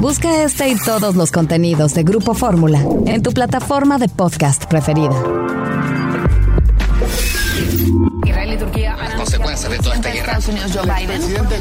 Busca este y todos los contenidos de Grupo Fórmula en tu plataforma de podcast preferida. Israel y Turquía. Las consecuencias de toda esta guerra. Estados Unidos, Joe Biden.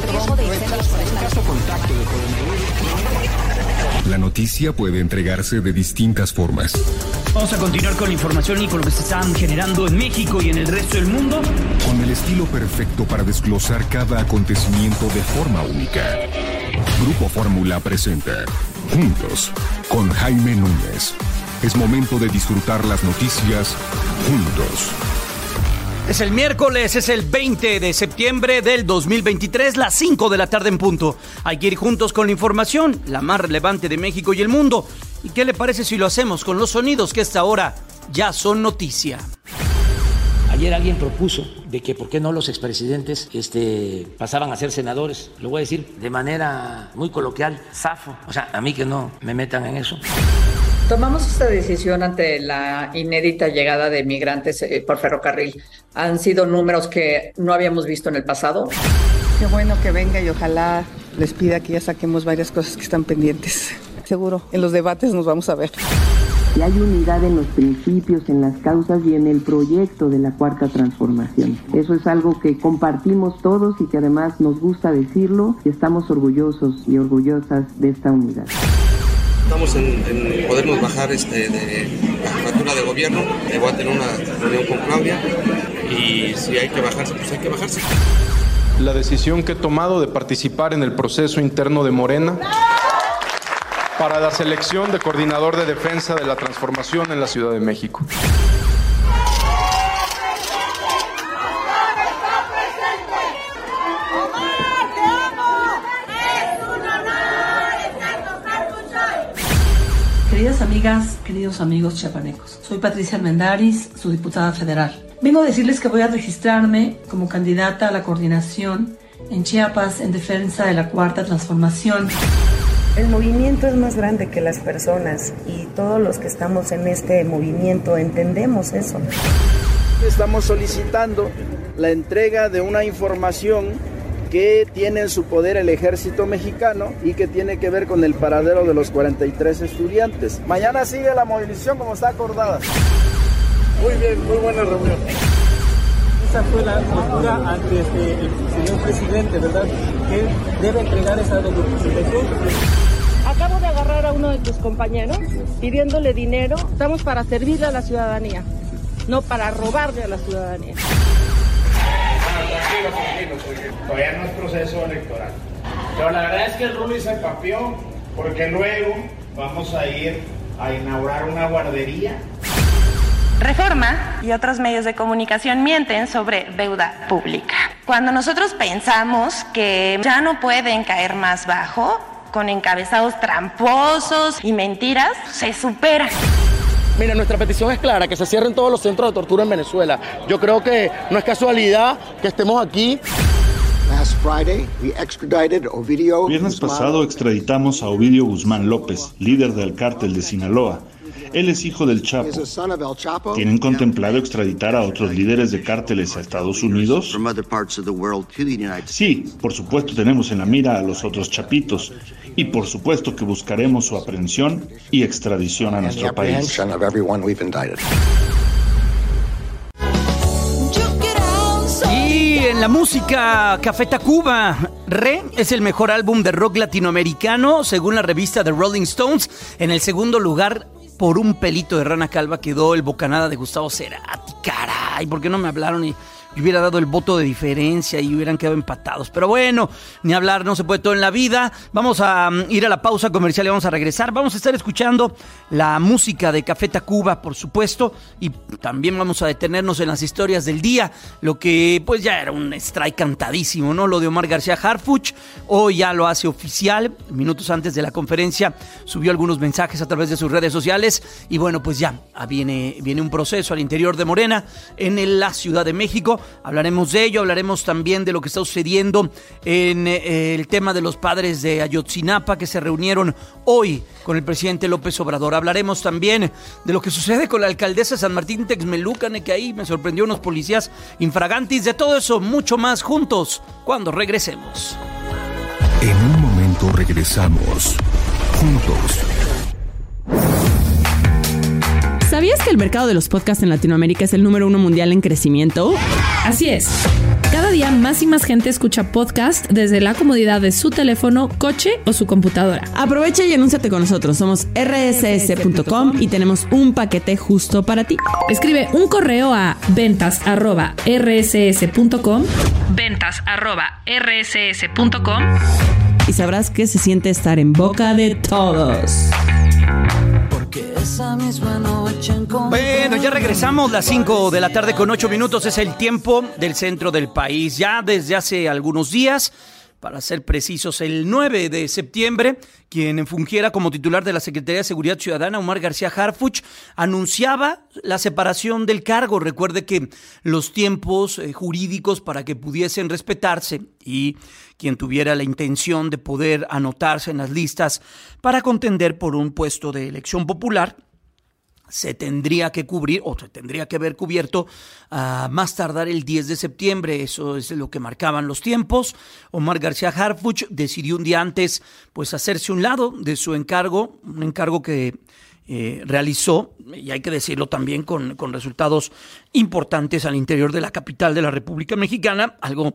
La noticia puede entregarse de distintas formas. Vamos a continuar con la información y con lo que se están generando en México y en el resto del mundo. Con el estilo perfecto para desglosar cada acontecimiento de forma única. Grupo Fórmula presenta Juntos con Jaime Núñez. Es momento de disfrutar las noticias juntos. Es el miércoles, es el 20 de septiembre del 2023, las 5 de la tarde en punto. Hay que ir juntos con la información, la más relevante de México y el mundo. ¿Y qué le parece si lo hacemos con los sonidos que a esta hora ya son noticia? Ayer alguien propuso de que por qué no los expresidentes pasaban a ser senadores. Lo voy a decir de manera muy coloquial, zafo. O sea, a mí que no me metan en eso. Tomamos esta decisión ante la inédita llegada de migrantes por ferrocarril. Han sido números que no habíamos visto en el pasado. Qué bueno que venga y ojalá les pida que ya saquemos varias cosas que están pendientes. Seguro, en los debates nos vamos a ver. Y hay unidad en los principios, en las causas y en el proyecto de la Cuarta Transformación. Eso es algo que compartimos todos y que además nos gusta decirlo y estamos orgullosos y orgullosas de esta unidad. Estamos en podernos bajar de la jefatura de gobierno. Voy a tener una reunión con Claudia y si hay que bajarse, pues hay que bajarse. La decisión que he tomado de participar en el proceso interno de Morena para la selección de coordinador de defensa de la transformación en la Ciudad de México. Queridas amigas, queridos amigos chiapanecos, soy Patricia Armendáriz, su diputada federal. Vengo a decirles que voy a registrarme como candidata a la coordinación en Chiapas en defensa de la Cuarta Transformación. El movimiento es más grande que las personas y todos los que estamos en este movimiento entendemos eso. Estamos solicitando la entrega de una información que tiene en su poder el ejército mexicano y que tiene que ver con el paradero de los 43 estudiantes. Mañana sigue la movilización como está acordada. Muy bien, muy buena reunión. Esa fue la postura ante el señor presidente, ¿verdad? Que debe entregar esa documentación. Acabo de agarrar a uno de tus compañeros pidiéndole dinero. Estamos para servirle a la ciudadanía, no para robarle a la ciudadanía. Tranquilo, porque todavía no es proceso electoral. Pero la verdad es que el Rumi se papió, porque luego vamos a ir a inaugurar una guardería. Reforma y otros medios de comunicación mienten sobre deuda pública. Cuando nosotros pensamos que ya no pueden caer más bajo, con encabezados tramposos y mentiras, se supera. Mira, nuestra petición es clara, que se cierren todos los centros de tortura en Venezuela. Yo creo que no es casualidad que estemos aquí. Viernes pasado extraditamos a Ovidio Guzmán López, líder del cártel de Sinaloa. Él es hijo del Chapo. ¿Tienen contemplado extraditar a otros líderes de cárteles a Estados Unidos? Sí, por supuesto tenemos en la mira a los otros chapitos. Y por supuesto que buscaremos su aprehensión y extradición a nuestro país. Y en la música, Café Tacuba, Re es el mejor álbum de rock latinoamericano, según la revista The Rolling Stones. En el segundo lugar, por un pelito de rana calva, quedó el Bocanada de Gustavo Cerati. Caray, ¿por qué no me hablaron y hubiera dado el voto de diferencia y hubieran quedado empatados? Pero bueno, ni hablar, no se puede todo en la vida. Vamos a ir a la pausa comercial y vamos a regresar. Vamos a estar escuchando la música de Café Tacuba, por supuesto, y también vamos a detenernos en las historias del día, lo que pues ya era un strike cantadísimo, ¿no? Lo de Omar García Harfuch, hoy ya lo hace oficial. Minutos antes de la conferencia subió algunos mensajes a través de sus redes sociales y bueno, pues ya viene un proceso al interior de Morena en la Ciudad de México. Hablaremos de ello, hablaremos también de lo que está sucediendo en el tema de los padres de Ayotzinapa que se reunieron hoy con el presidente López Obrador. Hablaremos también de lo que sucede con la alcaldesa de San Martín Texmelucan, que ahí me sorprendió unos policías infragantis. De todo eso, mucho más juntos cuando regresemos. En un momento regresamos. Juntos. ¿Sabías que el mercado de los podcasts en Latinoamérica es el número 1 mundial en crecimiento? Así es. Cada día más y más gente escucha podcast desde la comodidad de su teléfono, coche o su computadora. Aprovecha y anúnciate con nosotros. Somos rss.com y tenemos un paquete justo para ti. Escribe un correo a ventas@rss.com y sabrás que se siente estar en boca de todos. Bueno, ya regresamos, las 5 de la tarde con 8 minutos, es el tiempo del centro del país. Ya desde hace algunos días, para ser precisos, el 9 de septiembre, quien fungiera como titular de la Secretaría de Seguridad Ciudadana, Omar García Harfuch, anunciaba la separación del cargo. Recuerde que los tiempos jurídicos para que pudiesen respetarse y quien tuviera la intención de poder anotarse en las listas para contender por un puesto de elección popular, se tendría que cubrir o se tendría que haber cubierto a más tardar el 10 de septiembre. Eso es lo que marcaban los tiempos. Omar García Harfuch decidió un día antes pues hacerse un lado de su encargo, un encargo que realizó, y hay que decirlo también, con resultados importantes al interior de la capital de la República Mexicana, algo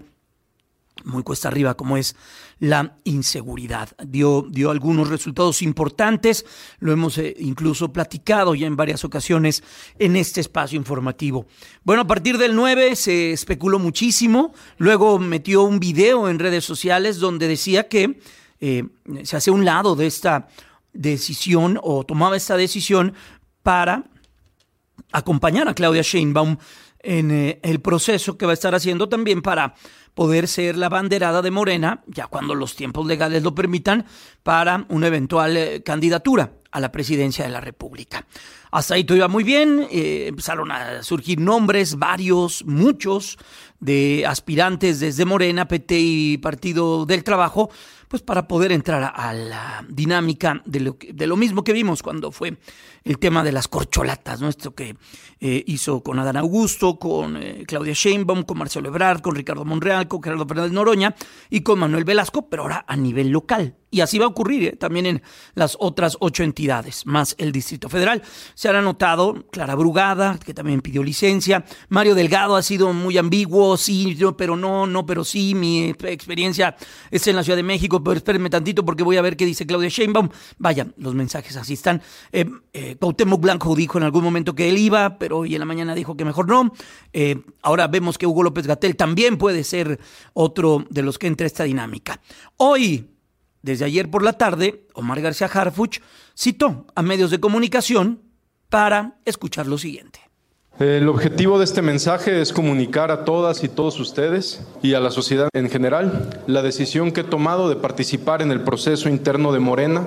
muy cuesta arriba como es la inseguridad. Dio algunos resultados importantes, lo hemos incluso platicado ya en varias ocasiones en este espacio informativo. Bueno, a partir del 9 se especuló muchísimo, luego metió un video en redes sociales donde decía que se hacía un lado de esta decisión o tomaba esta decisión para acompañar a Claudia Sheinbaum en el proceso que va a estar haciendo también para poder ser la banderada de Morena, ya cuando los tiempos legales lo permitan, para una eventual candidatura a la presidencia de la República. Hasta ahí todo iba muy bien, empezaron a surgir nombres, muchos, de aspirantes desde Morena, PT y Partido del Trabajo, pues para poder entrar a la dinámica de lo mismo que vimos cuando fue el tema de las corcholatas, ¿no? Esto que hizo con Adán Augusto, con Claudia Sheinbaum, con Marcelo Ebrard, con Ricardo Monreal, con Gerardo Fernández Noroña y con Manuel Velasco, pero ahora a nivel local. Y así va a ocurrir también en las otras 8 entidades, más el Distrito Federal. Se han anotado Clara Brugada, que también pidió licencia. Mario Delgado ha sido muy ambiguo, sí, pero no, pero sí. Mi experiencia es en la Ciudad de México, pero espérenme tantito porque voy a ver qué dice Claudia Sheinbaum. Vaya, los mensajes así están. Cuauhtémoc Blanco dijo en algún momento que él iba, pero hoy en la mañana dijo que mejor no. Ahora vemos que Hugo López-Gatell también puede ser otro de los que entra a esta dinámica. Hoy, desde ayer por la tarde, Omar García Harfuch citó a medios de comunicación para escuchar lo siguiente. El objetivo de este mensaje es comunicar a todas y todos ustedes y a la sociedad en general la decisión que he tomado de participar en el proceso interno de Morena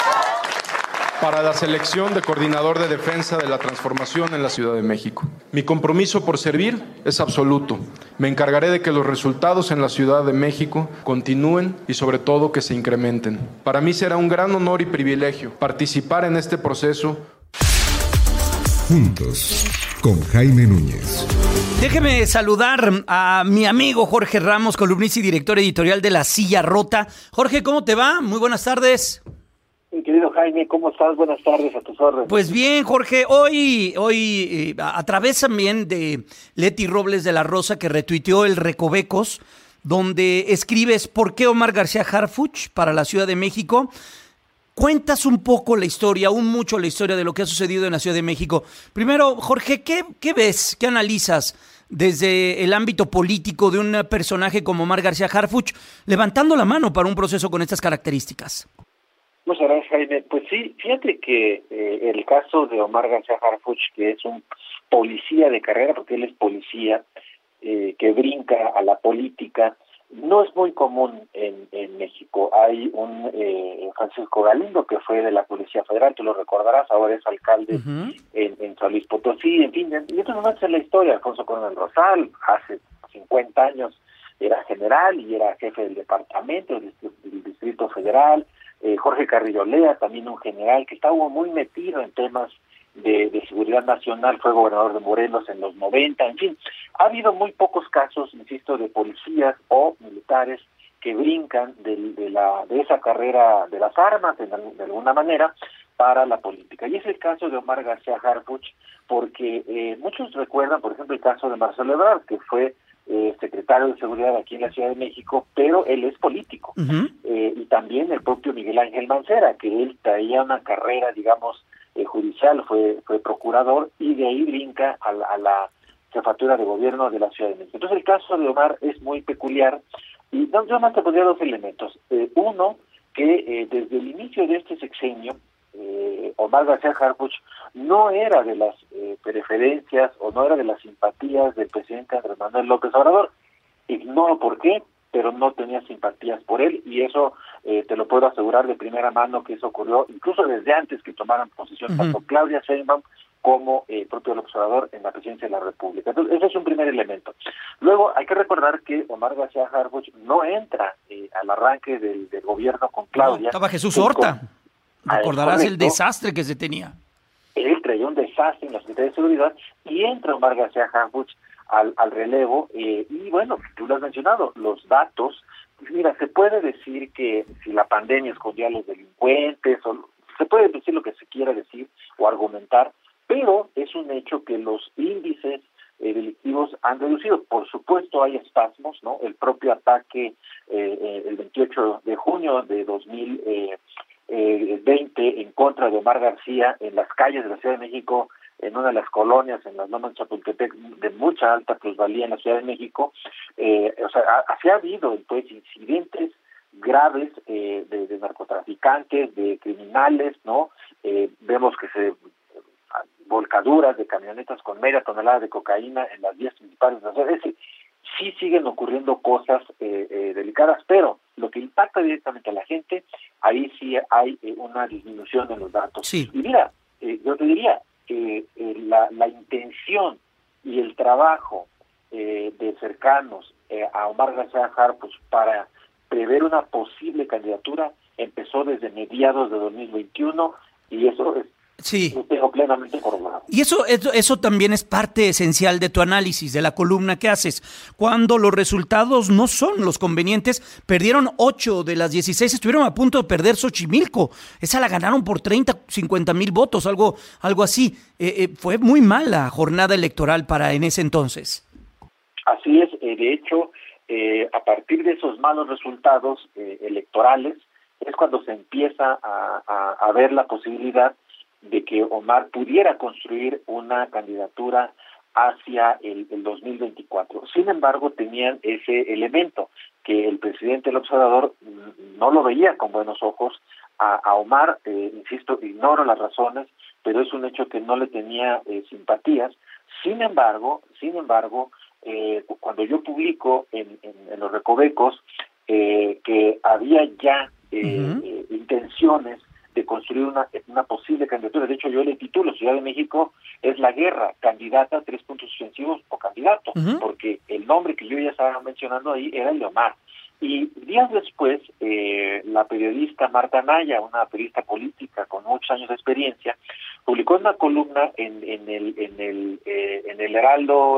para la selección de coordinador de defensa de la transformación en la Ciudad de México. Mi compromiso por servir es absoluto. Me encargaré de que los resultados en la Ciudad de México continúen y sobre todo que se incrementen. Para mí será un gran honor y privilegio participar en este proceso. Juntos, con Jaime Núñez. Déjeme saludar a mi amigo Jorge Ramos, columnista y director editorial de La Silla Rota. Jorge, ¿cómo te va? Muy buenas tardes. Mi querido Jaime, ¿cómo estás? Buenas tardes, a tus órdenes. Pues bien, Jorge, hoy a través también de Leti Robles de la Rosa, que retuiteó el Recovecos, donde escribes ¿por qué Omar García Harfuch para la Ciudad de México? Cuentas un poco la historia, mucho la historia de lo que ha sucedido en la Ciudad de México. Primero, Jorge, ¿qué ves, qué analizas desde el ámbito político de un personaje como Omar García Harfuch levantando la mano para un proceso con estas características? Muchas gracias, Jaime. Pues sí, fíjate que el caso de Omar García Harfuch, que es un policía de carrera, porque él es policía, que brinca a la política, no es muy común en México. Hay un Francisco Galindo, que fue de la Policía Federal, tú lo recordarás, ahora es alcalde en San Luis Potosí, en fin, y esto no es la historia. Alfonso Coronel Rosal, hace 50 años era general y era jefe del departamento del Distrito Federal. Jorge Carrillo Lea, también un general que estaba muy metido en temas de seguridad nacional, fue gobernador de Morelos en los 90, en fin, ha habido muy pocos casos, insisto, de policías o militares que brincan de esa carrera de las armas, de alguna manera, para la política. Y es el caso de Omar García Harfuch, porque muchos recuerdan, por ejemplo, el caso de Marcelo Ebrard, que fue secretario de Seguridad aquí en la Ciudad de México, pero él es político. Y también el propio Miguel Ángel Mancera, que él traía una carrera, digamos, judicial, fue procurador, y de ahí brinca a la jefatura de gobierno de la Ciudad de México. Entonces el caso de Omar es muy peculiar, y yo más te pondría dos elementos. Uno, que desde el inicio de este sexenio, Omar García Harfuch no era de las preferencias o no era de las simpatías del presidente Andrés Manuel López Obrador. Ignoro por qué, pero no tenía simpatías por él, y eso te lo puedo asegurar de primera mano, que eso ocurrió incluso desde antes que tomaran posesión tanto Claudia Sheinbaum como el propio López Obrador en la presidencia de la República. Entonces, ese es un primer elemento. Luego, hay que recordar que Omar García Harfuch no entra al arranque del gobierno con Claudia. No, estaba Jesús Horta. Recordarás el desastre que se tenía. Él traía un desastre en la Secretaría de Seguridad, y entra Omar García Harfuch al relevo, y bueno, tú lo has mencionado, los datos. Mira, se puede decir que si la pandemia escondía a los delincuentes, o se puede decir lo que se quiera decir o argumentar, pero es un hecho que los índices delictivos han reducido. Por supuesto hay espasmos, ¿no? El propio ataque el 28 de junio de 2020 en contra de Omar García en las calles de la Ciudad de México, en una de las colonias, en las lomas de Chapultepec, de mucha alta plusvalía en la Ciudad de México. Así ha habido pues incidentes graves de narcotraficantes, de criminales, ¿no? Vemos que volcaduras de camionetas con media tonelada de cocaína en las vías principales de la ciudad. Es decir, sí siguen ocurriendo cosas delicadas, pero lo que impacta directamente a la gente, ahí sí hay una disminución en los datos. Sí. Y mira, yo te diría, la intención y el trabajo de cercanos a Omar García Harfuch para prever una posible candidatura empezó desde mediados de 2021, y eso es lo tengo plenamente corroborado. Y eso también es parte esencial de tu análisis, de la columna que haces. Cuando los resultados no son los convenientes, perdieron 8 de las 16, estuvieron a punto de perder Xochimilco. Esa la ganaron por 30, 50 mil votos, algo así. Fue muy mala jornada electoral en ese entonces. Así es, de hecho, a partir de esos malos resultados electorales, es cuando se empieza a ver la posibilidad de que Omar pudiera construir una candidatura hacia el 2024. Sin embargo, tenían ese elemento, que el presidente López Obrador no lo veía con buenos ojos a Omar. Insisto, ignoro las razones, pero es un hecho que no le tenía simpatías. Sin embargo, cuando yo publico en los recovecos que había ya intenciones de construir una posible candidatura. De hecho, yo le titulo Ciudad de México es la guerra, candidata, 3 puntos suspensivos o candidato, porque el nombre que yo ya estaba mencionando ahí era el de Omar. Y días después, la periodista Marta Anaya, una periodista política con muchos años de experiencia, publicó una columna en el Heraldo.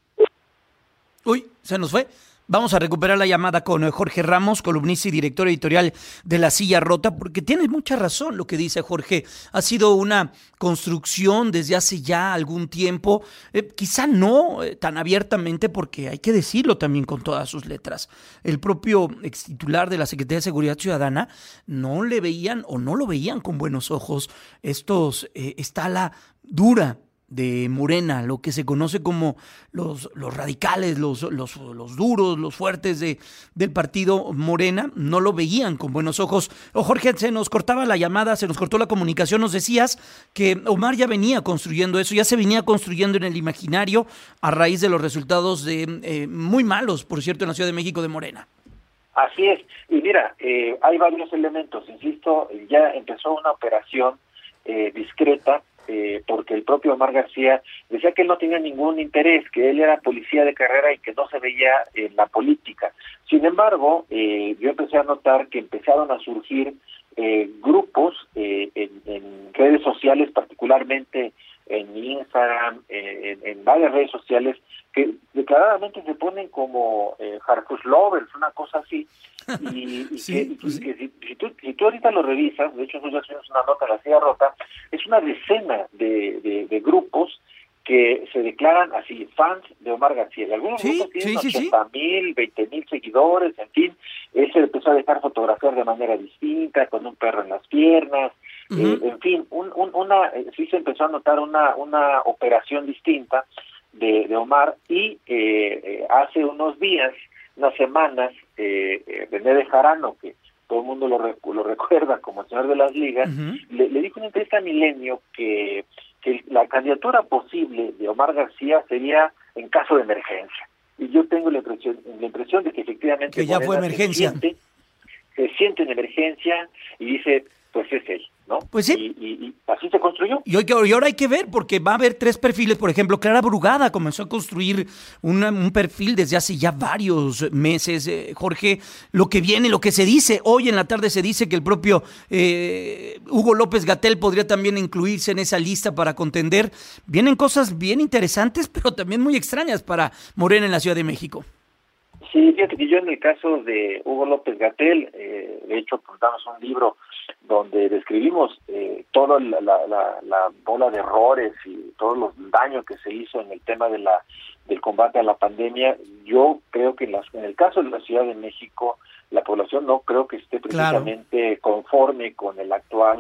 Uy, se nos fue. Vamos a recuperar la llamada con Jorge Ramos, columnista y director editorial de La Silla Rota, porque tiene mucha razón lo que dice Jorge. Ha sido una construcción desde hace ya algún tiempo, quizá no tan abiertamente, porque hay que decirlo también con todas sus letras. El propio extitular de la Secretaría de Seguridad Ciudadana no le veían o no lo veían con buenos ojos esta ala dura de Morena, lo que se conoce como los radicales, los duros, los fuertes del partido Morena, no lo veían con buenos ojos. Jorge, se nos cortaba la llamada, se nos cortó la comunicación. Nos decías que Omar ya venía construyendo eso, ya se venía construyendo en el imaginario a raíz de los resultados muy malos, por cierto, en la Ciudad de México de Morena. Así es, y mira, hay varios elementos, insisto, ya empezó una operación discreta, porque el propio Omar García decía que él no tenía ningún interés, que él era policía de carrera y que no se veía en la política. Sin embargo, yo empecé a notar que empezaron a surgir grupos en redes sociales, particularmente en Instagram, en varias redes sociales, que declaradamente se ponen como Harfuch lovers, una cosa así, y sí, que si tú ahorita lo revisas, de hecho nosotros ya hacemos una nota en La Silla Rota, es una decena de grupos que se declaran así, fans de Omar García. Algunos grupos tienen 80,000, 20,000 seguidores, en fin. Él se empezó a dejar fotografiar de manera distinta, con un perro en las piernas, en fin, sí se empezó a notar una operación distinta de Omar, y hace unos días, unas semanas, René Bejarano, que todo el mundo lo recuerda como el señor de las ligas, le dijo en una entrevista a Milenio que la candidatura posible de Omar García sería en caso de emergencia. Y yo tengo la impresión de que efectivamente que ya fue emergencia. Se siente en emergencia y dice, pues es él, ¿no? Pues sí. Y así se construyó. Y ahora hay que ver, porque va a haber 3 perfiles. Por ejemplo, Clara Brugada comenzó a construir un perfil desde hace ya varios meses. Jorge, lo que viene, lo que se dice, hoy en la tarde se dice que el propio Hugo López-Gatell podría también incluirse en esa lista para contender. Vienen cosas bien interesantes, pero también muy extrañas para Morena en la Ciudad de México. Sí, fíjate que yo en el caso de Hugo López-Gatell, de hecho, contamos un libro donde describimos toda la bola de errores y todos los daños que se hizo en el tema del combate a la pandemia. Yo creo que en el caso de la Ciudad de México, la población no creo que esté precisamente conforme con el actuar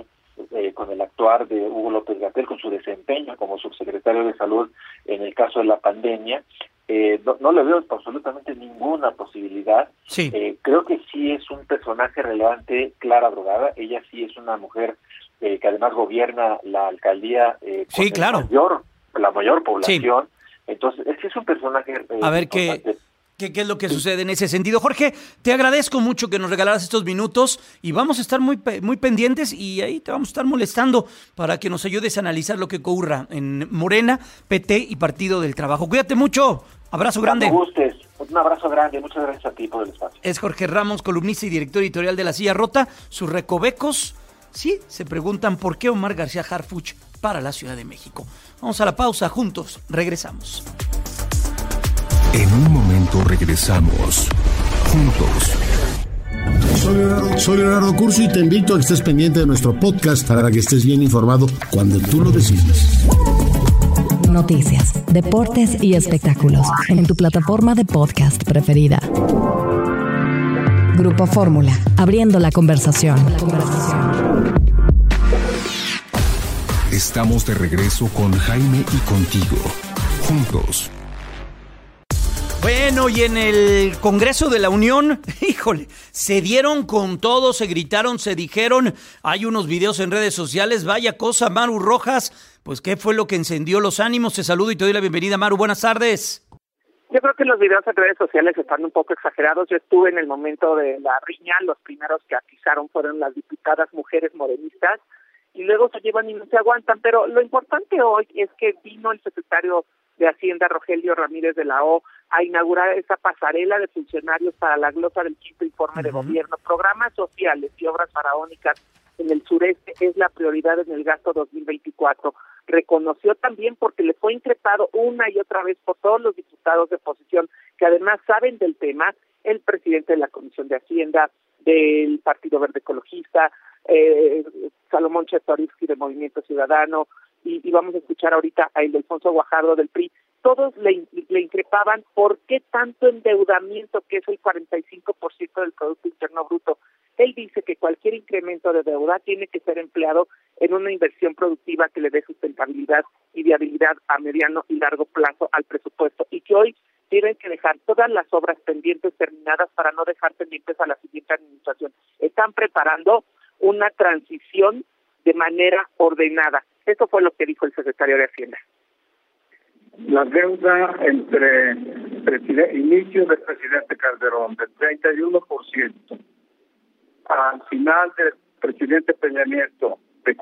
de Hugo López-Gatell, con su desempeño como subsecretario de Salud en el caso de la pandemia. No le veo absolutamente ninguna posibilidad. Sí. Creo que sí es un personaje relevante, Clara Brugada. Ella sí es una mujer que además gobierna la alcaldía sí, claro. la mayor población. Sí. Entonces, ese es un personaje a ver ¿Qué es lo que sucede en ese sentido? Jorge, te agradezco mucho que nos regalaras estos minutos y vamos a estar muy pendientes, y ahí te vamos a estar molestando para que nos ayudes a analizar lo que ocurra en Morena, PT y Partido del Trabajo. Cuídate mucho. Abrazo grande. Cuando gustes. Un abrazo grande. Muchas gracias a ti por el espacio. Es Jorge Ramos, columnista y director editorial de La Silla Rota. Sus recovecos, sí, se preguntan por qué Omar García Harfuch para la Ciudad de México. Vamos a la pausa, juntos regresamos. En un momento regresamos, juntos. Soy Leonardo Curcio y te invito a que estés pendiente de nuestro podcast para que estés bien informado cuando tú lo decidas. Noticias, deportes y espectáculos en tu plataforma de podcast preferida. Grupo Fórmula, abriendo la conversación. Estamos de regreso con Jaime y contigo, juntos. Bueno, y en el Congreso de la Unión, híjole, se dieron con todo, se gritaron, se dijeron, hay unos videos en redes sociales, vaya cosa, Maru Rojas, pues ¿qué fue lo que encendió los ánimos? Te saludo y te doy la bienvenida, Maru, buenas tardes. Yo creo que los videos en redes sociales están un poco exagerados. Yo estuve en el momento de la riña, los primeros que atizaron fueron las diputadas mujeres morenistas, y luego se llevan y no se aguantan, pero lo importante hoy es que vino el secretario de Hacienda, Rogelio Ramírez de la O, a inaugurar esa pasarela de funcionarios para la glosa del quinto informe de gobierno. Programas sociales y obras faraónicas en el sureste es la prioridad en el gasto 2024. Reconoció también, porque le fue increpado una y otra vez por todos los diputados de oposición, que además saben del tema, el presidente de la Comisión de Hacienda, del Partido Verde Ecologista, Salomón Chertorivsky de Movimiento Ciudadano, y vamos a escuchar ahorita a Ildefonso Guajardo del PRI. Todos le increpaban por qué tanto endeudamiento, que es el 45% del Producto Interno Bruto. Él dice que cualquier incremento de deuda tiene que ser empleado en una inversión productiva que le dé sustentabilidad y viabilidad a mediano y largo plazo al presupuesto, y que hoy tienen que dejar todas las obras pendientes terminadas para no dejar pendientes a la siguiente administración. Están preparando una transición de manera ordenada. Eso fue lo que dijo el secretario de Hacienda. La deuda entre inicio del presidente Calderón del 31%, al final del presidente Peña Nieto de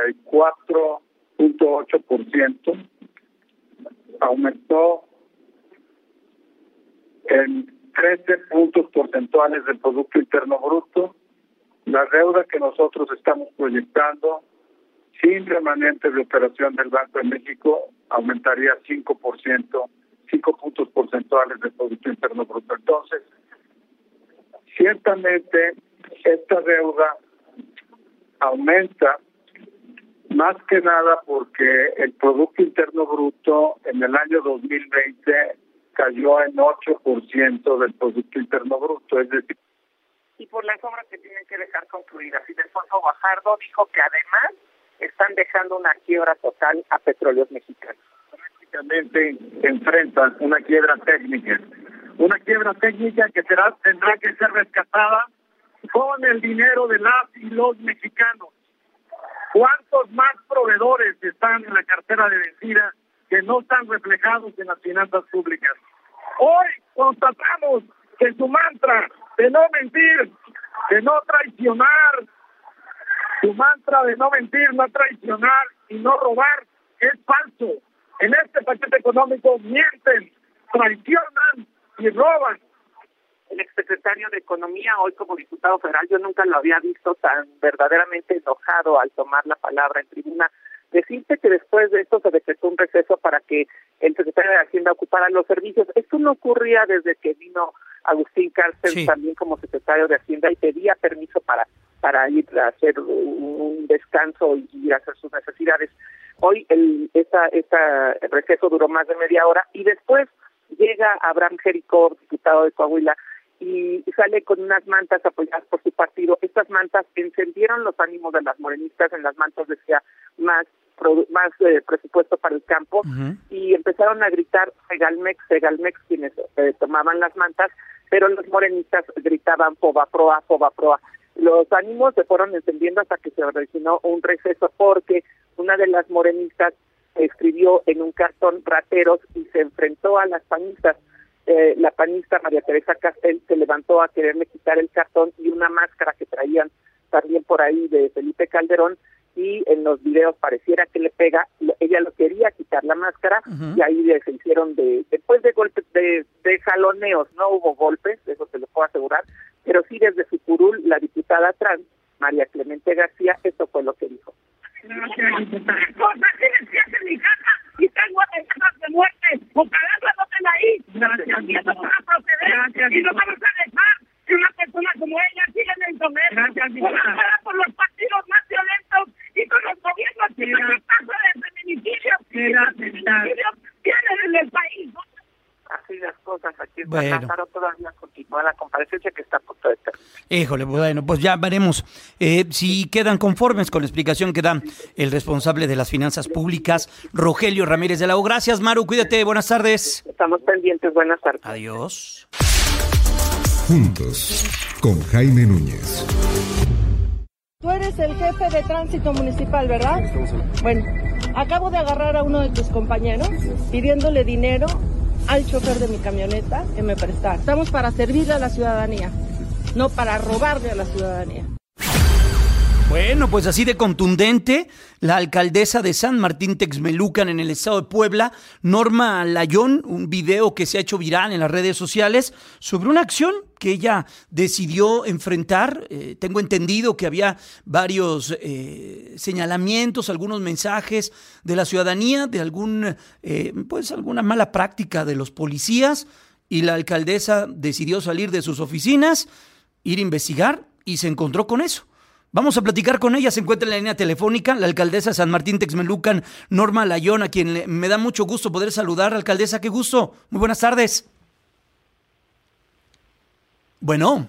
44.8%, aumentó en 13 puntos porcentuales del Producto Interno Bruto La deuda que nosotros estamos proyectando, sin remanentes de operación del Banco de México, aumentaría 5 puntos porcentuales del Producto Interno Bruto. Entonces, ciertamente, esta deuda aumenta más que nada porque el Producto Interno Bruto en el año 2020 cayó en 8% del Producto Interno Bruto, es decir... Y por las obras que tienen que dejar concluidas. Y Ildefonso Guajardo dijo que además están dejando una quiebra total a Petróleos Mexicanos. Prácticamente enfrentan una quiebra técnica que tendrá que ser rescatada con el dinero de las y los mexicanos. ¿Cuántos más proveedores están en la cartera de vencida que no están reflejados en las finanzas públicas? Hoy constatamos que su mantra de no mentir, de no traicionar, no traicionar y no robar es falso. En este paquete económico mienten, traicionan y roban. El exsecretario de Economía, hoy como diputado federal, yo nunca lo había visto tan verdaderamente enojado al tomar la palabra en tribuna. Decirte que después de esto se decretó un receso para que el secretario de Hacienda ocupara los servicios. Esto no ocurría desde que vino Agustín Cárcel también como secretario de Hacienda y pedía permiso para ir a hacer un descanso y ir a hacer sus necesidades. Hoy el receso duró más de media hora y después llega Abraham Jericó, diputado de Coahuila, y sale con unas mantas apoyadas por su partido. Estas mantas encendieron los ánimos de las morenistas. En las mantas decía más presupuesto para el campo, y empezaron a gritar Segalmex, quienes tomaban las mantas, pero los morenistas gritaban Fobaproa. Los ánimos se fueron encendiendo hasta que se originó un receso, porque una de las morenistas escribió en un cartón rateros y se enfrentó a las panistas. La panista María Teresa Castel se levantó a quererle quitar el cartón y una máscara que traían también por ahí de Felipe Calderón, y en los videos pareciera que le pega. Ella lo quería quitar la máscara, y ahí se hicieron después de golpes, de jaloneos. No hubo golpes, eso se lo puedo asegurar, pero sí desde su curul la diputada trans, María Clemente García, eso fue lo que dijo. Tienes que hacer mi casa y tengo amenazas de muerte. Ojalá no estén ahí. Gracias. Y eso va a proceder. Y no vamos a dejar que una persona como ella siga en el comer. Gracias. Por los partidos más violentos y con los gobiernos que la tasa de feminicidios tienen en el país. Así las cosas aquí en Guadalajara, todavía continúa la comparecencia que está a punto de terminar. Híjole, bueno, pues ya veremos si quedan conformes con la explicación que da el responsable de las finanzas públicas, Rogelio Ramírez de la O. Gracias, Maru, cuídate, buenas tardes. Estamos pendientes, buenas tardes. Adiós. Juntos, con Jaime Núñez. Tú eres el jefe de tránsito municipal, ¿verdad? Bueno, acabo de agarrar a uno de tus compañeros pidiéndole dinero al chofer de mi camioneta que me prestara. Estamos para servirle a la ciudadanía, no para robarle a la ciudadanía. Bueno, pues así de contundente, la alcaldesa de San Martín Texmelucan en el estado de Puebla, Norma Layón, un video que se ha hecho viral en las redes sociales sobre una acción que ella decidió enfrentar. Tengo entendido que había varios señalamientos, algunos mensajes de la ciudadanía, de alguna mala práctica de los policías, y la alcaldesa decidió salir de sus oficinas, ir a investigar, y se encontró con eso. Vamos a platicar con ella, se encuentra en la línea telefónica la alcaldesa de San Martín Texmelucan, Norma Layón, a quien me da mucho gusto poder saludar. Alcaldesa, qué gusto. Muy buenas tardes. Bueno,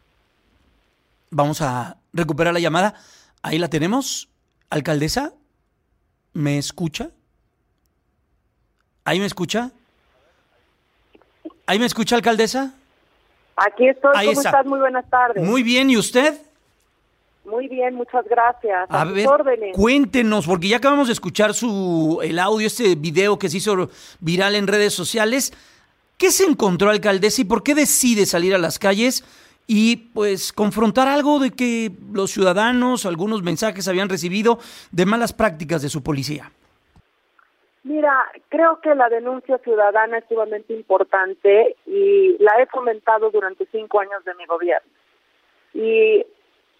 vamos a recuperar la llamada. Ahí la tenemos. Alcaldesa, ¿me escucha? ¿Ahí me escucha? ¿Ahí me escucha, alcaldesa? Aquí estoy, Ahí ¿cómo está. estás? Muy buenas tardes. Muy bien, ¿y usted? Muy bien, muchas gracias. A ver, órdenes. Cuéntenos, porque ya acabamos de escuchar el audio, este video que se hizo viral en redes sociales. ¿Qué se encontró, alcaldesa, y por qué decide salir a las calles y pues confrontar algo de que los ciudadanos, algunos mensajes habían recibido de malas prácticas de su policía? Mira, creo que la denuncia ciudadana es sumamente importante y la he fomentado durante 5 años de mi gobierno. Y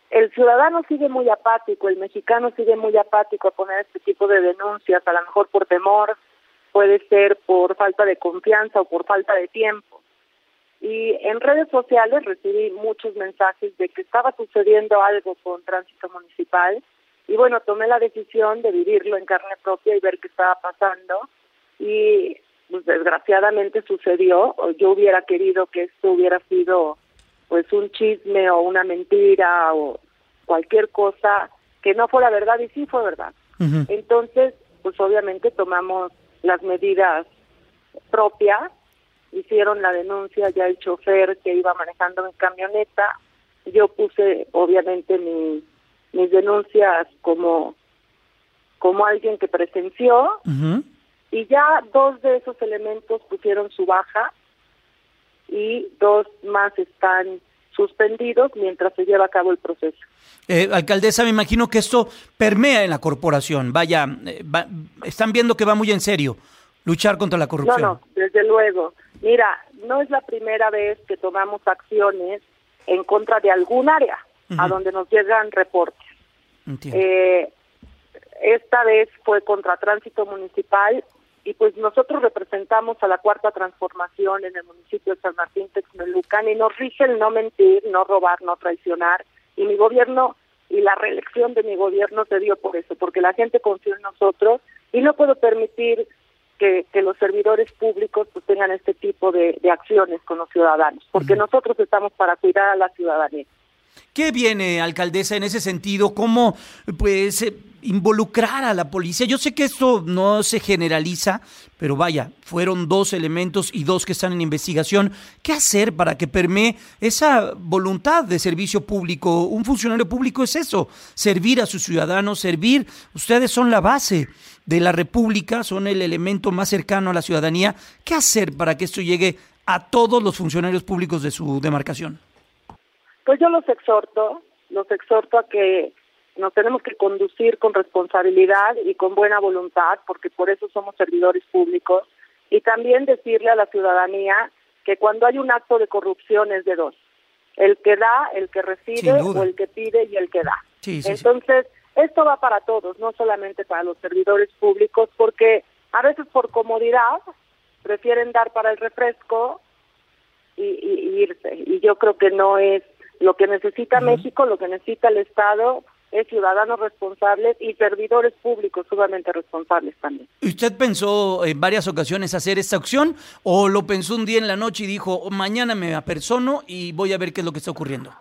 el ciudadano sigue muy apático, el mexicano sigue muy apático a poner este tipo de denuncias, a lo mejor por temor, puede ser por falta de confianza o por falta de tiempo. Y en redes sociales recibí muchos mensajes de que estaba sucediendo algo con Tránsito Municipal y bueno, tomé la decisión de vivirlo en carne propia y ver qué estaba pasando y pues, desgraciadamente sucedió. Yo hubiera querido que esto hubiera sido pues un chisme o una mentira o cualquier cosa que no fuera verdad y sí fue verdad. Uh-huh. Entonces, pues obviamente tomamos las medidas propias, hicieron la denuncia ya el chofer que iba manejando mi camioneta, yo puse obviamente mis denuncias como alguien que presenció, uh-huh. Y ya 2 de esos elementos pusieron su baja y 2 más están suspendidos mientras se lleva a cabo el proceso. Alcaldesa, me imagino que esto permea en la corporación, vaya, están viendo que va muy en serio luchar contra la corrupción. No, desde luego. Mira, no es la primera vez que tomamos acciones en contra de algún área, uh-huh. a donde nos llegan reportes. Esta vez fue contra Tránsito Municipal y pues nosotros representamos a la Cuarta Transformación en el municipio de San Martín Texmelucan y nos rige el no mentir, no robar, no traicionar, y mi gobierno y la reelección de mi gobierno se dio por eso, porque la gente confió en nosotros y no puedo permitir que los servidores públicos pues tengan este tipo de acciones con los ciudadanos, porque nosotros estamos para cuidar a la ciudadanía. ¿Qué viene, alcaldesa, en ese sentido? ¿Cómo pues involucrar a la policía? Yo sé que esto no se generaliza, pero vaya, fueron 2 elementos y 2 que están en investigación. ¿Qué hacer para que permee esa voluntad de servicio público? Un funcionario público es eso, servir a sus ciudadanos, servir. Ustedes son la base de la República, son el elemento más cercano a la ciudadanía. ¿Qué hacer para que esto llegue a todos los funcionarios públicos de su demarcación? Pues yo los exhorto a que nos tenemos que conducir con responsabilidad y con buena voluntad, porque por eso somos servidores públicos, y también decirle a la ciudadanía que cuando hay un acto de corrupción es de 2, el que da, el que recibe, o el que pide y el que da. Sí, entonces, esto va para todos, no solamente para los servidores públicos, porque a veces por comodidad prefieren dar para el refresco y irse, y yo creo que no es lo que necesita uh-huh. México. Lo que necesita el Estado es ciudadanos responsables y servidores públicos sumamente responsables también. ¿Usted pensó en varias ocasiones hacer esta acción o lo pensó un día en la noche y dijo, mañana me apersono y voy a ver qué es lo que está ocurriendo?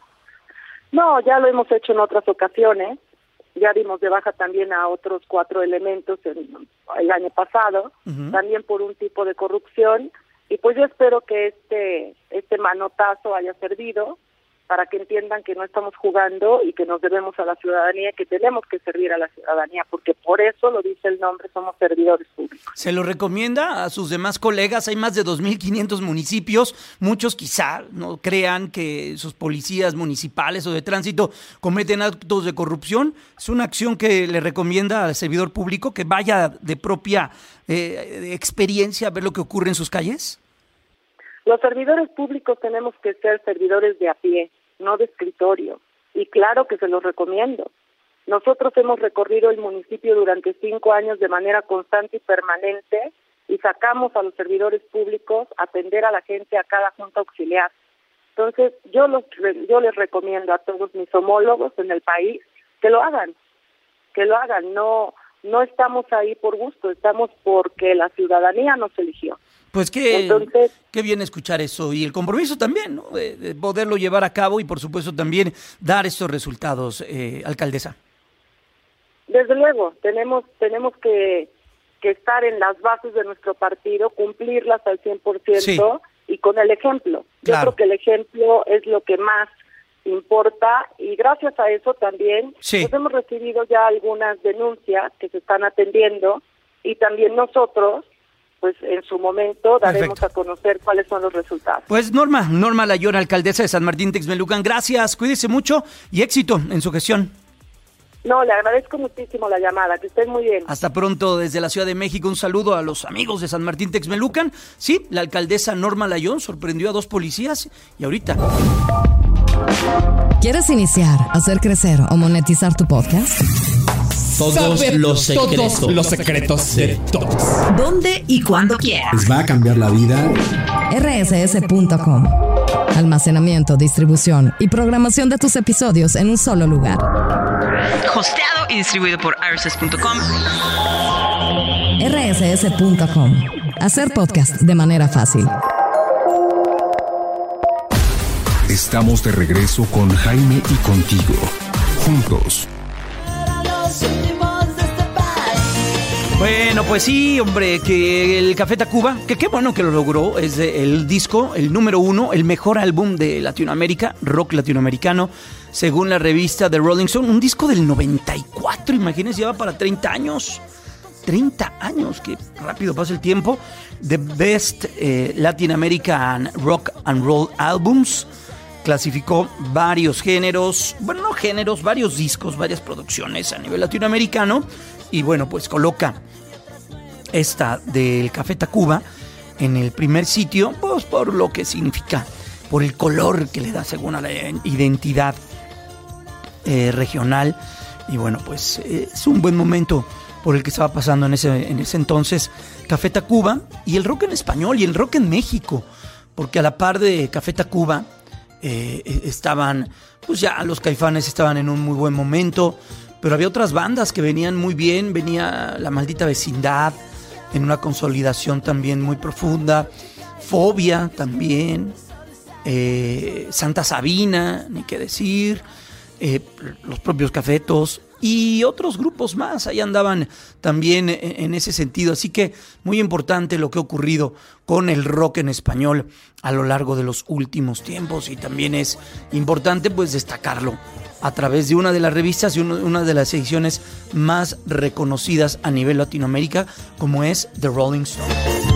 No, ya lo hemos hecho en otras ocasiones. Ya dimos de baja también a otros 4 elementos el año pasado, uh-huh. también por un tipo de corrupción. Y pues yo espero que este manotazo haya servido para que entiendan que no estamos jugando y que nos debemos a la ciudadanía, que tenemos que servir a la ciudadanía, porque por eso lo dice el nombre, somos servidores públicos. ¿Se lo recomienda a sus demás colegas? Hay más de 2.500 municipios, muchos quizá no crean que sus policías municipales o de tránsito cometen actos de corrupción. ¿Es una acción que le recomienda al servidor público que vaya de propia experiencia a ver lo que ocurre en sus calles? Los servidores públicos tenemos que ser servidores de a pie, no de escritorio, y claro que se los recomiendo. Nosotros hemos recorrido el municipio durante 5 años de manera constante y permanente y sacamos a los servidores públicos a atender a la gente a cada junta auxiliar. Entonces, yo les recomiendo a todos mis homólogos en el país que lo hagan. No estamos ahí por gusto, estamos porque la ciudadanía nos eligió. Pues qué bien escuchar eso y el compromiso también, ¿no? De poderlo llevar a cabo y por supuesto también dar estos resultados, alcaldesa. Desde luego, tenemos que estar en las bases de nuestro partido, cumplirlas al 100% sí. Y con el ejemplo. Claro. Yo creo que el ejemplo es lo que más importa y gracias a eso también sí. Pues hemos recibido ya algunas denuncias que se están atendiendo y también nosotros pues en su momento daremos Perfecto. A conocer cuáles son los resultados. Pues Norma Layón, alcaldesa de San Martín Texmelucan, gracias, cuídese mucho y éxito en su gestión. No, le agradezco muchísimo la llamada, que estén muy bien. Hasta pronto desde la Ciudad de México, un saludo a los amigos de San Martín Texmelucan. Sí, la alcaldesa Norma Layón sorprendió a 2 policías y ahorita... ¿Quieres iniciar, hacer crecer o monetizar tu podcast? Todos los secretos de todos. ¿Dónde y cuándo quieras? Les va a cambiar la vida. rss.com. Almacenamiento, distribución y programación de tus episodios en un solo lugar. Hosteado y distribuido por rss.com. rss.com. Hacer podcast de manera fácil. Estamos de regreso con Jaime y contigo. Juntos. Bueno, pues sí, hombre, que el Café Tacuba, que qué bueno que lo logró, es el disco, el número 1, el mejor álbum de Latinoamérica, rock latinoamericano, según la revista The Rolling Stone, un disco del 94, imagínense, lleva para 30 años. 30 años, que rápido pasa el tiempo. The Best Latin American Rock and Roll Albums. Clasificó varios géneros, bueno, no géneros, varios discos, varias producciones a nivel latinoamericano. Y bueno, pues coloca esta del Café Tacuba en el primer sitio, pues por lo que significa, por el color que le da según a la identidad regional. Y bueno, pues es un buen momento por el que estaba pasando en ese entonces Café Tacuba y el rock en español y el rock en México, porque a la par de Café Tacuba estaban, pues ya los Caifanes estaban en un muy buen momento, pero había otras bandas que venían muy bien. Venía La Maldita Vecindad en una consolidación también muy profunda, Fobia también, Santa Sabina, ni qué decir, los propios Cafetos y otros grupos más, ahí andaban también en ese sentido. Así que muy importante lo que ha ocurrido con el rock en español a lo largo de los últimos tiempos, y también es importante pues destacarlo a través de una de las revistas y una de las ediciones más reconocidas a nivel Latinoamérica, como es The Rolling Stone.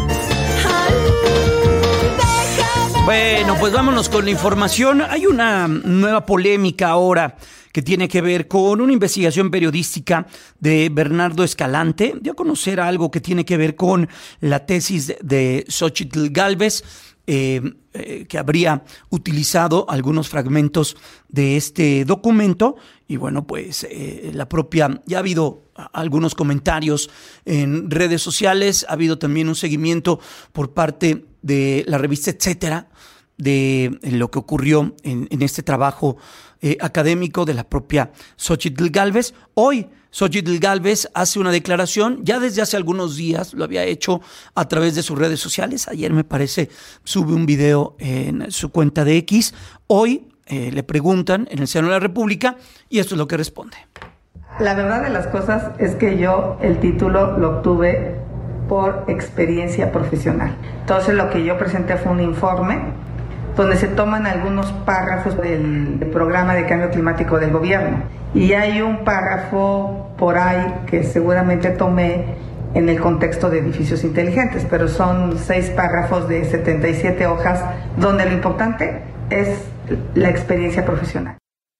Bueno, pues vámonos con la información. Hay una nueva polémica ahora que tiene que ver con una investigación periodística de Bernardo Escalante. Dio a conocer algo que tiene que ver con la tesis de Xóchitl Gálvez, que habría utilizado algunos fragmentos de este documento. Y bueno, pues la propia, ya ha habido algunos comentarios en redes sociales, ha habido también un seguimiento por parte de la revista Etcétera de lo que ocurrió en este trabajo académico de la propia Xóchitl Gálvez. Hoy Xóchitl Gálvez hace una declaración, ya desde hace algunos días lo había hecho a través de sus redes sociales. Ayer, me parece, sube un video en su cuenta de X. Hoy le preguntan en el Senado de la República y esto es lo que responde. La verdad de las cosas es que yo el título lo obtuve por experiencia profesional. Entonces lo que yo presenté fue un informe donde se toman algunos párrafos del programa de cambio climático del gobierno. Y hay un párrafo por ahí que seguramente tomé en el contexto de edificios inteligentes, pero son 6 párrafos de 77 hojas, donde lo importante es la experiencia profesional.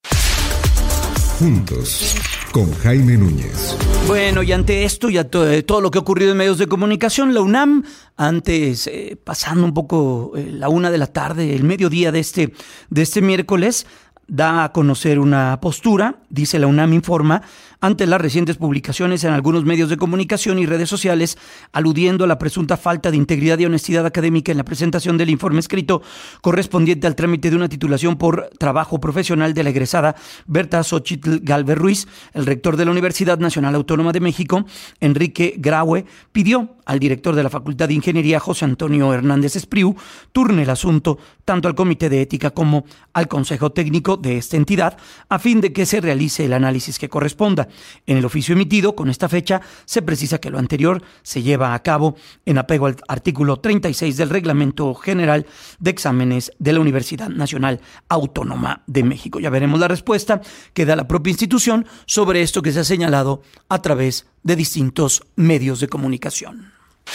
Juntos, con Jaime Núñez. Bueno, y ante esto y todo lo que ha ocurrido en medios de comunicación, la UNAM, antes, pasando un poco la 1 de la tarde, el mediodía de este miércoles, da a conocer una postura. Dice: la UNAM informa ante las recientes publicaciones en algunos medios de comunicación y redes sociales, aludiendo a la presunta falta de integridad y honestidad académica en la presentación del informe escrito correspondiente al trámite de una titulación por trabajo profesional de la egresada Berta Xóchitl Gálvez Ruiz. El rector de la Universidad Nacional Autónoma de México, Enrique Graue, pidió al director de la Facultad de Ingeniería, José Antonio Hernández Espriu, turne el asunto tanto al Comité de Ética como al Consejo Técnico de esta entidad, a fin de que se realice el análisis que corresponda. En el oficio emitido con esta fecha se precisa que lo anterior se lleva a cabo en apego al artículo 36 del Reglamento General de Exámenes de la Universidad Nacional Autónoma de México. Ya veremos la respuesta que da la propia institución sobre esto que se ha señalado a través de distintos medios de comunicación.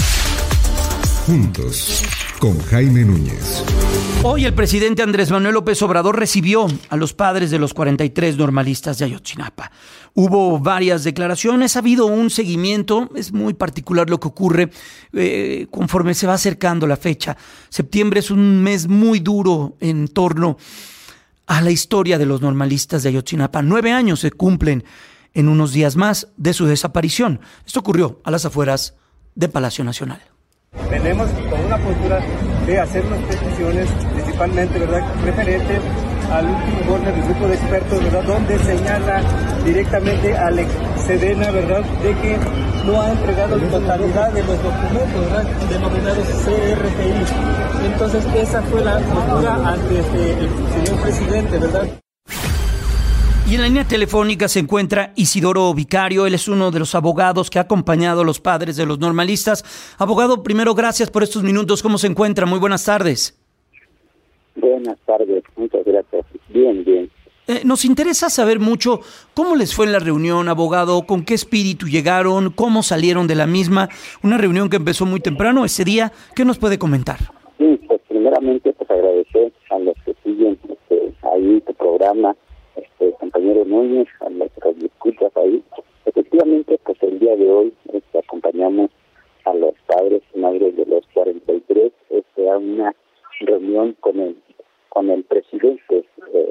Juntos, con Jaime Núñez. Hoy el presidente Andrés Manuel López Obrador recibió a los padres de los 43 normalistas de Ayotzinapa. Hubo varias declaraciones, ha habido un seguimiento. Es muy particular lo que ocurre conforme se va acercando la fecha. Septiembre es un mes muy duro en torno a la historia de los normalistas de Ayotzinapa. 9 años se cumplen en unos días más de su desaparición. Esto ocurrió a las afueras de Palacio Nacional. Tenemos toda una postura de hacernos peticiones, principalmente, ¿verdad?, referente al último informe del grupo de expertos, ¿verdad?, donde señala directamente al ex Sedena, ¿verdad?, de que no ha entregado la totalidad de los documentos, ¿verdad?, denominados CRPI. Entonces, esa fue la postura ante el señor presidente, ¿verdad? Y en la línea telefónica se encuentra Isidoro Vicario. Él es uno de los abogados que ha acompañado a los padres de los normalistas. Abogado, primero, gracias por estos minutos. ¿Cómo se encuentra? Muy buenas tardes. Buenas tardes, muchas gracias. Bien. Nos interesa saber mucho cómo les fue en la reunión, abogado, con qué espíritu llegaron, cómo salieron de la misma. Una reunión que empezó muy temprano ese día. ¿Qué nos puede comentar? Sí, pues primeramente agradecer a los que siguen ahí tu programa, compañero Núñez, a los que escuchas ahí. Efectivamente, pues el día de hoy acompañamos a los padres y madres de los 43 a una reunión con el presidente.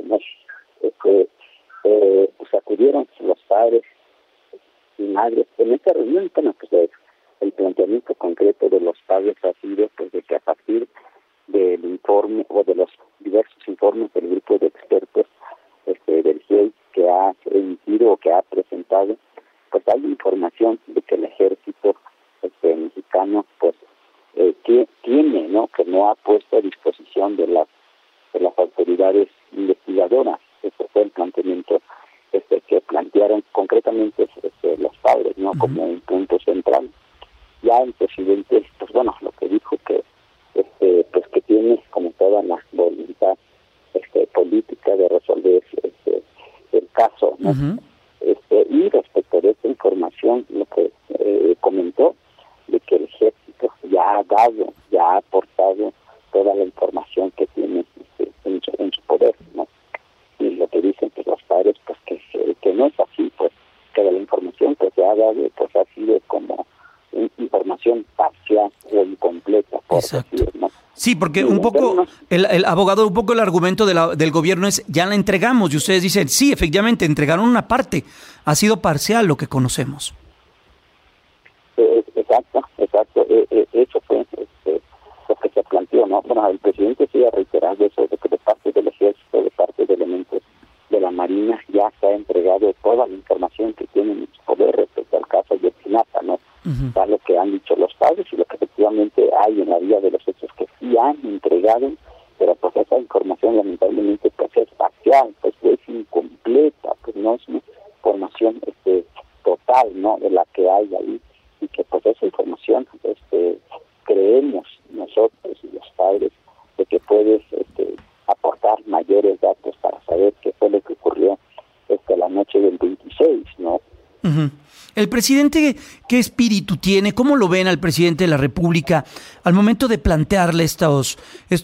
Pues acudieron los padres y madres. En esta reunión, bueno, pues el planteamiento concreto de los padres ha sido pues de que a partir del informe o de los diversos informes del grupo de expertos del GIEI que ha emitido o que ha presentado, pues hay información de que el ejército mexicano pues que tiene, ¿no?, que no ha puesto a disposición de las autoridades investigadoras. Ese fue el planteamiento que plantearon concretamente los padres, ¿no?, como un punto central. Ya el presidente, pues bueno, lo que dijo que pues que tiene como toda la voluntad política de resolver el caso, ¿no? Y respecto de esta información, lo que comentó de que el ejército ya ha aportado toda la información que tiene en su poder, ¿no? Y lo que dicen pues los padres, pues que no es así, pues que de la información que se ha dado pues ha sido como información parcial o incompleta, por decir, ¿no? Sí, porque un poco el abogado, un poco el argumento del gobierno es ya la entregamos y ustedes dicen sí, efectivamente entregaron una parte, ha sido parcial lo que conocemos. Exacto, eso fue lo que se planteó, ¿no? Bueno, el presidente sí ha reiterado eso, de que de parte del ejército, de parte de elementos de la Marina ya se ha entregado toda la información que tienen en su poder respecto al caso de Ayotzinapa, ¿no? Está lo que han dicho los padres y lo que efectivamente hay en la vía de los hechos que sí han entregado, pero pues esa información lamentablemente pues es parcial, pues es incompleta, pues no es una información total, ¿no?, de la que hay ahí, y que pues esa información creemos nosotros y los padres de que puedes aportar mayores datos para saber qué fue lo que ocurrió la noche del 26, ¿no? El presidente, ¿qué espíritu tiene? ¿Cómo lo ven al presidente de la República al momento de plantearle estos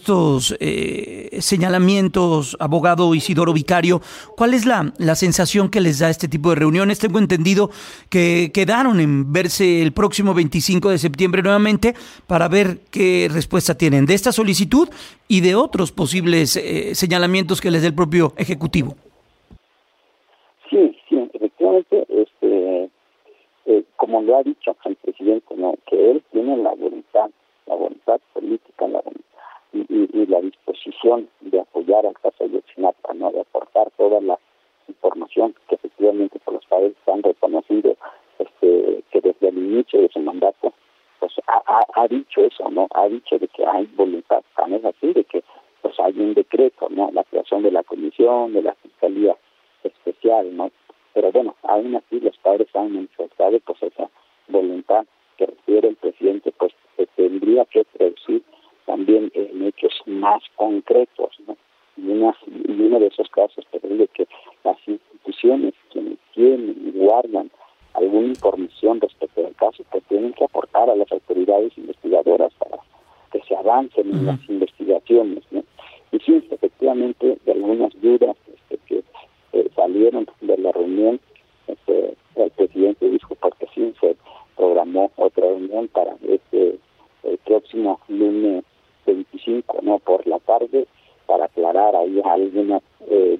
señalamientos, abogado Isidoro Vicario? ¿Cuál es la sensación que les da este tipo de reuniones? Tengo entendido que quedaron en verse el próximo 25 de septiembre nuevamente para ver qué respuesta tienen de esta solicitud y de otros posibles señalamientos que les dé el propio Ejecutivo. Sí, efectivamente, como lo ha dicho el presidente, ¿no?, que él tiene la voluntad política, y la disposición de apoyar al caso de Ayotzinapa, ¿no?, de aportar toda la información que efectivamente por los padres han reconocido, que desde el inicio de su mandato, pues ha dicho eso, ¿no?, ha dicho de que hay voluntad, tan es así de que pues hay un decreto, ¿no?, la creación de la comisión, de la fiscalía especial, ¿no? Pero bueno, aún así los padres han manifestado pues esa voluntad que refiere el presidente, pues que tendría que traducir también en hechos más concretos, ¿no? Y uno de esos casos pues, es de que las instituciones quienes tienen y guardan alguna información respecto al caso pues tienen que aportar a las autoridades investigadoras para que se avancen en las investigaciones, ¿no? Y sí, efectivamente, de algunas dudas que salieron de la reunión, el presidente dijo porque sí se programó otra reunión para el próximo lunes 25, ¿no?, por la tarde, para aclarar ahí algunas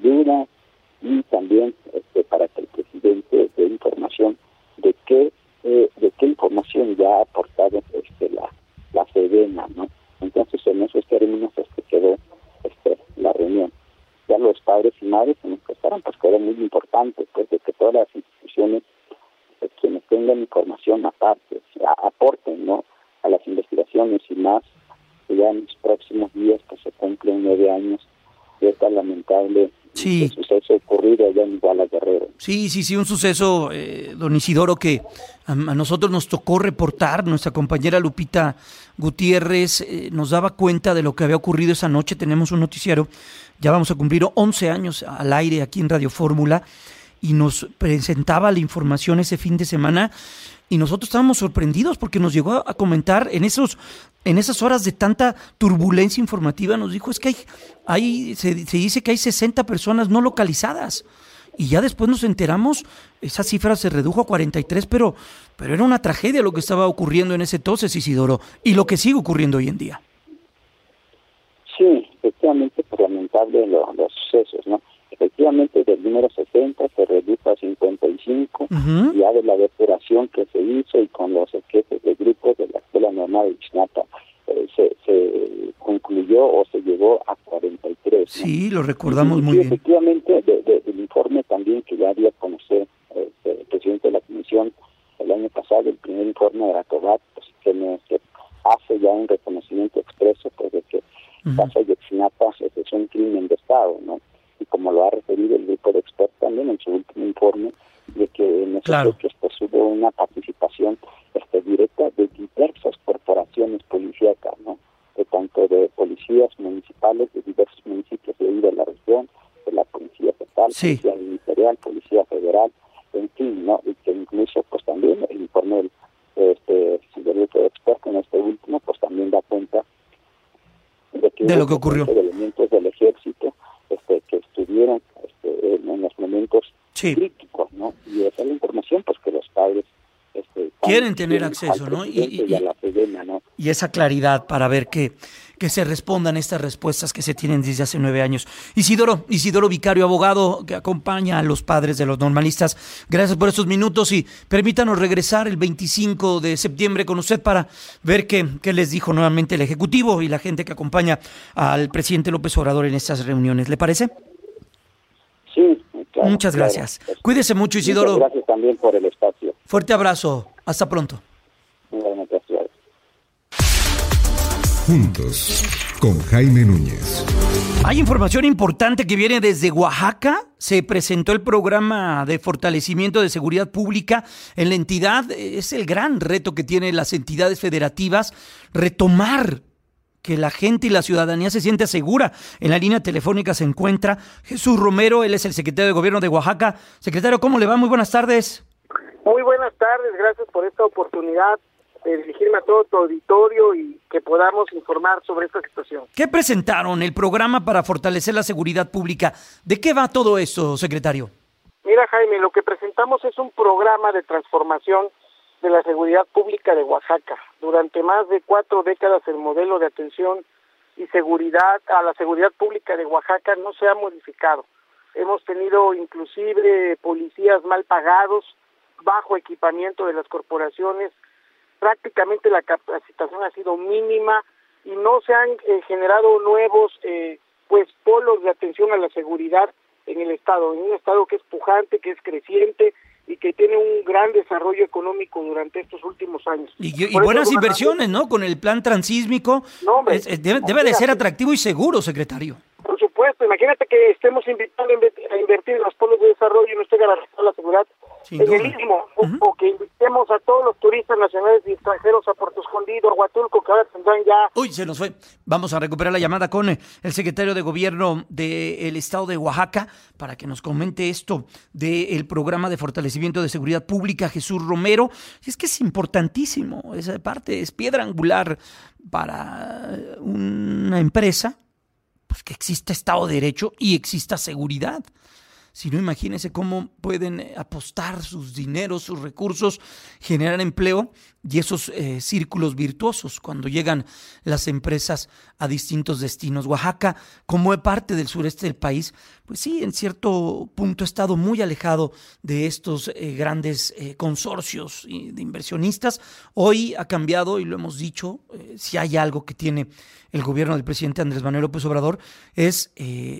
ha aportado la Sedena, ¿no? Entonces, en esos términos quedó la reunión. Ya los padres y madres se nos prestaron, pues quedó muy importante, pues, de que todas las instituciones, quienes tengan información aparte, aporten, ¿no?, a las investigaciones y más, que ya en los próximos días pues se cumplen 9 años de esta lamentable suceso ocurrido allá en Iguala, Guerrero. Sí, un suceso, don Isidoro, que a nosotros nos tocó reportar. Nuestra compañera Lupita Gutiérrez nos daba cuenta de lo que había ocurrido esa noche. Tenemos un noticiero, ya vamos a cumplir 11 años al aire aquí en Radio Fórmula, y nos presentaba la información ese fin de semana, y nosotros estábamos sorprendidos porque nos llegó a comentar en esas horas de tanta turbulencia informativa, nos dijo, es que se dice que hay 60 personas no localizadas, y ya después nos enteramos, esa cifra se redujo a 43, pero era una tragedia lo que estaba ocurriendo en ese entonces, Isidoro, y lo que sigue ocurriendo hoy en día. Sí, efectivamente, pues lamentable los sucesos, ¿no? Efectivamente, del número 60 se redujo a 55, ya de la depuración que se hizo y con los jefes de grupos de la Escuela Normal de Ixnapa, se concluyó o se llegó a 43. ¿no? Sí, lo recordamos muy bien. Efectivamente, del informe también que ya había conocido el presidente de la Comisión el año pasado, el primer informe de la COBAT, pues, que hace ya un reconocimiento expreso, pues, de que el caso de Ixnapa es un crimen de Estado, ¿no? Y como lo ha referido el grupo de expertos también en su último informe, de que en esos hechos pues hubo una participación directa de diversas corporaciones policíacas, ¿no? Tanto de policías municipales de diversos municipios de ahí de la región, de la Policía Estatal, Policía Ministerial, Policía Federal, en fin, ¿no? Y que incluso pues también el informe del grupo de expertos en este último pues también da cuenta de lo que ocurrió, de elementos del ejército que estuvieron en los momentos críticos, ¿no? Y esa es la información pues que los padres quieren tener acceso, ¿no? Y a la Sedena, ¿no? Y esa claridad para ver que se respondan estas respuestas que se tienen desde hace 9 años. Isidoro Vicario, abogado que acompaña a los padres de los normalistas, gracias por estos minutos y permítanos regresar el 25 de septiembre con usted para ver qué les dijo nuevamente el Ejecutivo y la gente que acompaña al presidente López Obrador en estas reuniones. ¿Le parece? Sí, claro. Muchas gracias. Claro. Cuídese mucho, Isidoro. Muchas gracias también por el espacio. Fuerte abrazo. Hasta pronto. Juntos, con Jaime Núñez. Hay información importante que viene desde Oaxaca. Se presentó el programa de fortalecimiento de seguridad pública en la entidad. Es el gran reto que tienen las entidades federativas, retomar que la gente y la ciudadanía se siente segura. En la línea telefónica se encuentra Jesús Romero, él es el secretario de Gobierno de Oaxaca. Secretario, ¿cómo le va? Muy buenas tardes. Muy buenas tardes, gracias por esta oportunidad de dirigirme a todo tu auditorio y que podamos informar sobre esta situación. ¿Qué presentaron? El programa para fortalecer la seguridad pública. ¿De qué va todo esto, secretario? Mira, Jaime, lo que presentamos es un programa de transformación de la seguridad pública de Oaxaca. Durante más de 4 décadas el modelo de atención y seguridad a la seguridad pública de Oaxaca no se ha modificado. Hemos tenido inclusive policías mal pagados, bajo equipamiento de las corporaciones, prácticamente la capacitación ha sido mínima y no se han generado nuevos polos de atención a la seguridad en el estado, en un estado que es pujante, que es creciente y que tiene un gran desarrollo económico durante estos últimos años. Y buenas inversiones, ¿no? Con el plan transísmico, debe de ser atractivo y seguro, secretario. Por supuesto, imagínate que estemos invitando a invertir en los polos de desarrollo y no esté garantizada la seguridad en el mismo, o que invitemos a todos los turistas nacionales y extranjeros a Puerto Escondido, a Huatulco, que ahora tendrán ya... Uy, se nos fue. Vamos a recuperar la llamada con el secretario de Gobierno del Estado de Oaxaca para que nos comente esto del programa de fortalecimiento de seguridad pública, Jesús Romero. Y es que es importantísimo, esa parte es piedra angular para una empresa, pues que exista Estado de Derecho y exista seguridad. Si no, imagínense cómo pueden apostar sus dineros, sus recursos, generar empleo y esos círculos virtuosos cuando llegan las empresas a distintos destinos. Oaxaca, como es parte del sureste del país, pues sí, en cierto punto ha estado muy alejado de estos grandes consorcios de inversionistas. Hoy ha cambiado y lo hemos dicho, si hay algo que tiene el gobierno del presidente Andrés Manuel López Obrador es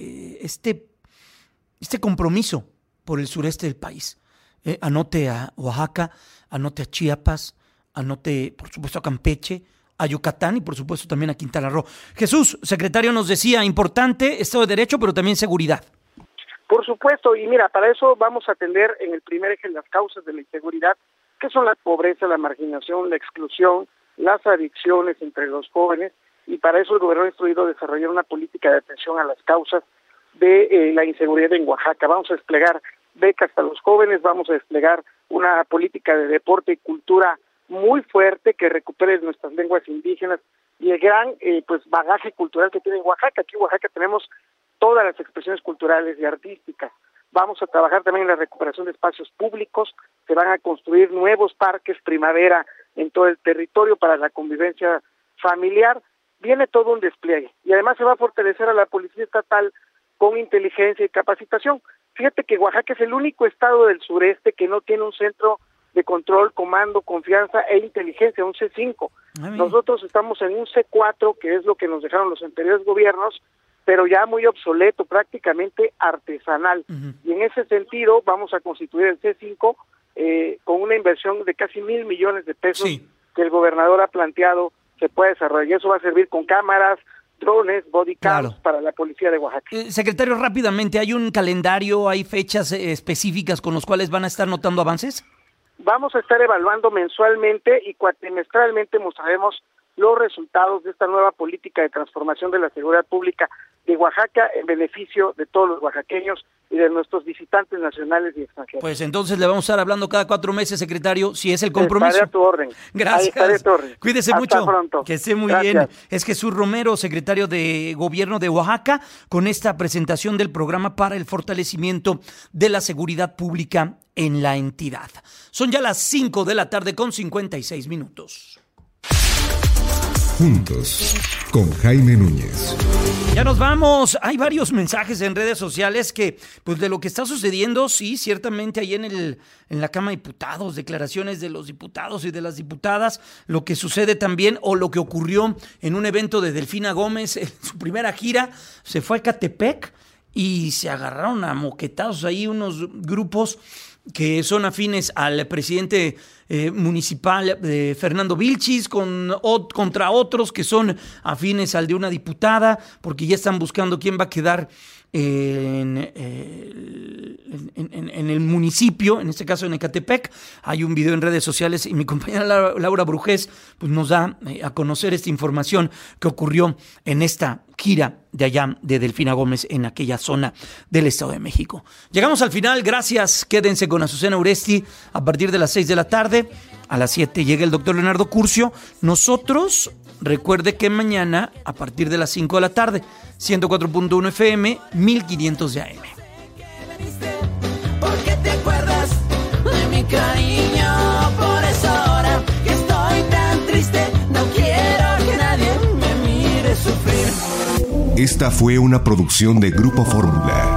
este compromiso por el sureste del país. Anote a Oaxaca, anote a Chiapas, anote por supuesto a Campeche, a Yucatán y por supuesto también a Quintana Roo. Jesús, secretario, nos decía, importante Estado de Derecho, pero también seguridad. Por supuesto, y mira, para eso vamos a atender en el primer eje las causas de la inseguridad, que son la pobreza, la marginación, la exclusión, las adicciones entre los jóvenes, y para eso el gobierno ha instruido desarrollar una política de atención a las causas de la inseguridad en Oaxaca. Vamos a desplegar becas para los jóvenes, vamos a desplegar una política de deporte y cultura muy fuerte que recupere nuestras lenguas indígenas y el gran bagaje cultural que tiene Oaxaca. Aquí en Oaxaca tenemos todas las expresiones culturales y artísticas. Vamos a trabajar también en la recuperación de espacios públicos, se van a construir nuevos parques primavera en todo el territorio para la convivencia familiar. Viene todo un despliegue y además se va a fortalecer a la Policía Estatal con inteligencia y capacitación. Fíjate que Oaxaca es el único estado del sureste que no tiene un centro de control, comando, confianza e inteligencia, un C5. Nosotros estamos en un C4, que es lo que nos dejaron los anteriores gobiernos, pero ya muy obsoleto, prácticamente artesanal. Y en ese sentido vamos a constituir el C5 con una inversión de casi 1,000 millones de pesos que el gobernador ha planteado se puede desarrollar. Y eso va a servir con cámaras, drones, bodycams para la policía de Oaxaca. Secretario, rápidamente, ¿hay un calendario, hay fechas específicas con los cuales van a estar notando avances? Vamos a estar evaluando mensualmente y cuatrimestralmente mostraremos los resultados de esta nueva política de transformación de la seguridad pública de Oaxaca en beneficio de todos los oaxaqueños y de nuestros visitantes nacionales y extranjeros. Pues entonces le vamos a estar hablando cada 4 meses, secretario, si es el compromiso. Estaré a tu orden. Gracias. Estaré a tu orden. Cuídese Hasta mucho. Pronto. Que esté muy Gracias. bien. Es Jesús Romero, secretario de Gobierno de Oaxaca, con esta presentación del programa para el fortalecimiento de la seguridad pública en la entidad. Son ya las 5 de la tarde con 56 minutos. Juntos, con Jaime Núñez. Ya nos vamos. Hay varios mensajes en redes sociales que, pues de lo que está sucediendo, sí, ciertamente ahí en la Cámara de Diputados, declaraciones de los diputados y de las diputadas, lo que sucede también, o lo que ocurrió en un evento de Delfina Gómez, en su primera gira, se fue a Ecatepec y se agarraron a moquetazos ahí unos grupos que son afines al presidente municipal Fernando Vilchis contra otros que son afines al de una diputada, porque ya están buscando quién va a quedar en el municipio, en este caso en Ecatepec. Hay un video en redes sociales y mi compañera Laura Brujés pues nos da a conocer esta información que ocurrió en esta gira de allá de Delfina Gómez en aquella zona del Estado de México. Llegamos al final, gracias, quédense con Azucena Uresti a partir de las 6 de la tarde. A las 7 llega el doctor Leonardo Curcio. Nosotros, recuerde que mañana a partir de las 5 de la tarde, 104.1 FM, 1500 de AM. Porque te acuerdas de mi cariño, por eso ahora que estoy tan triste, no quiero que nadie me mire sufrir. Esta fue una producción de Grupo Fórmula.